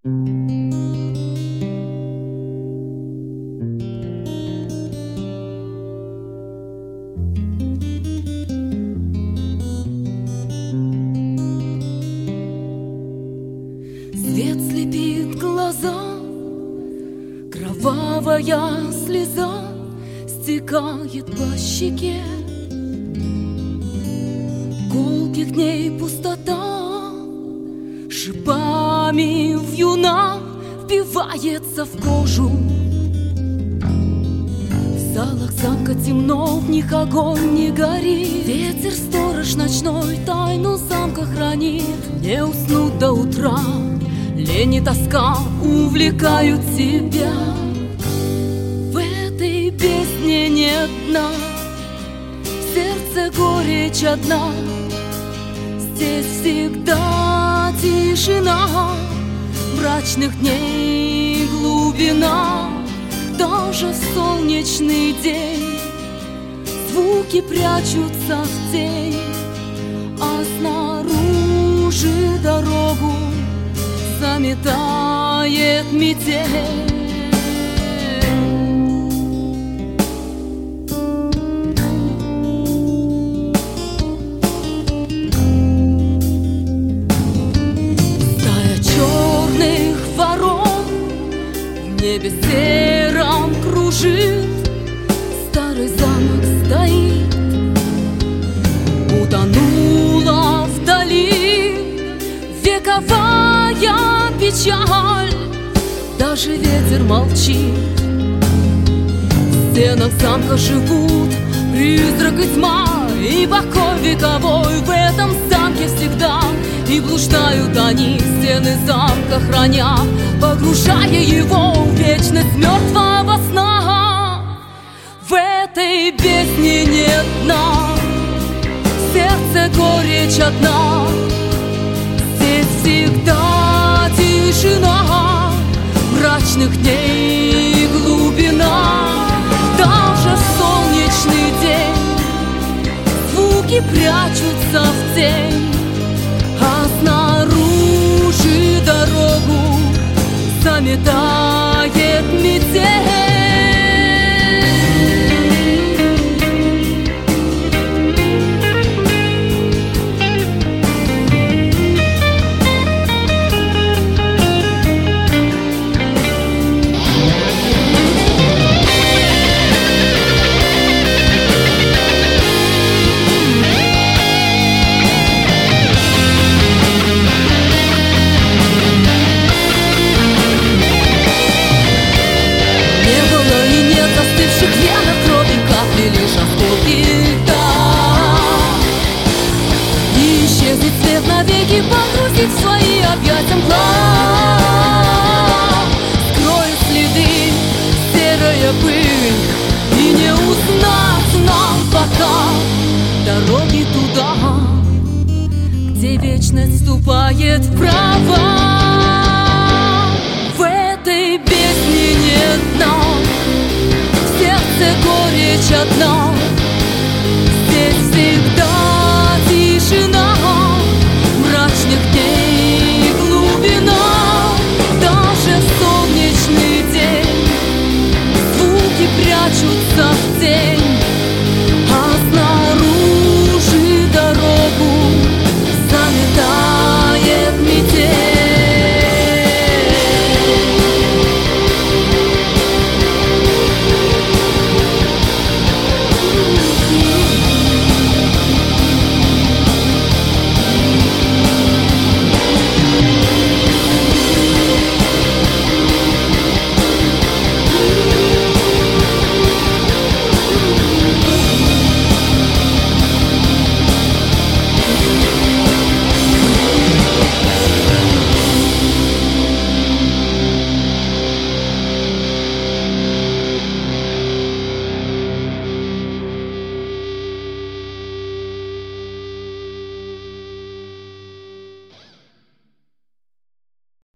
Свет слепит глаза, кровавая слеза стекает по щеке. Гулких дней пустота шипами вьюна впивается в кожу. В залах замка темно, в них огонь не горит. Ветер сторож ночной тайну замка хранит. Не уснуть до утра, лень и тоска увлекают тебя. В этой бездне нет дна, в сердце горечь одна. Здесь всегда тишина, мрачных дней глубина. Даже в солнечный день звуки прячутся в тень, а снаружи дорогу заметает метель. Стая черных ворон в небе сером кружит. Старый замок стоит, утонула вдали вековая печаль. Даже ветер молчит. В стенах замка живут призрак и тьма, и покой вековой в этом замке всегда. И блуждают они, стены замка храня, погружая его в вечность мертвого сна. В этой бездне нет дна, в сердце горечь одна. Здесь всегда тишина, мрачных дней глубина. Даже в солнечный день звуки прячутся в тень,